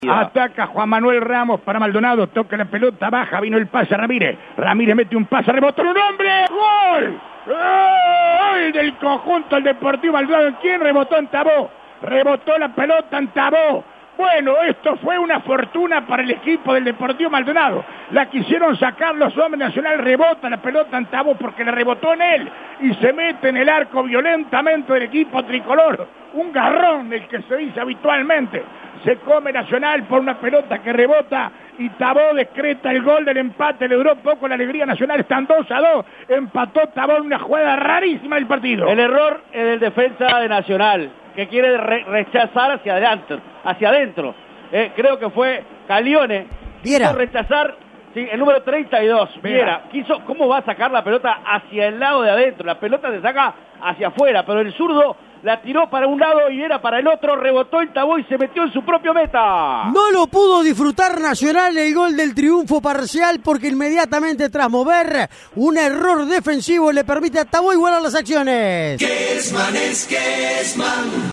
Ataca Juan Manuel Ramos para Maldonado, toca la pelota, baja, vino el pase a Ramírez. Ramírez mete un pase, rebotó un hombre. ¡Gol! ¡Gol del conjunto del Deportivo Maldonado! ¿Quién rebotó? En Tabó. Rebotó la pelota en Tabó. Bueno, esto fue una fortuna para el equipo del Deportivo Maldonado. La quisieron sacar los hombres Nacional, rebota la pelota en Tabó porque le rebotó en él y se mete en el arco violentamente del equipo tricolor. Un garrón del que se dice habitualmente. Se come Nacional por una pelota que rebota y Tabó decreta el gol del empate. Le duró poco la alegría Nacional, están 2-2. Empató Tabó en una jugada rarísima del partido. El error es del defensa de Nacional, que quiere rechazar hacia adentro. Creo que fue Calione. Quiso rechazar, sí, el número 32. Viera, ¿cómo va a sacar la pelota hacia el lado de adentro? La pelota se saca hacia afuera, pero el zurdo la tiró para un lado y era para el otro, rebotó el Tabó y se metió en su propio meta. No lo pudo disfrutar Nacional el gol del triunfo parcial porque inmediatamente tras mover un error defensivo le permite a Tabó igualar las acciones. Kessman es Kessman.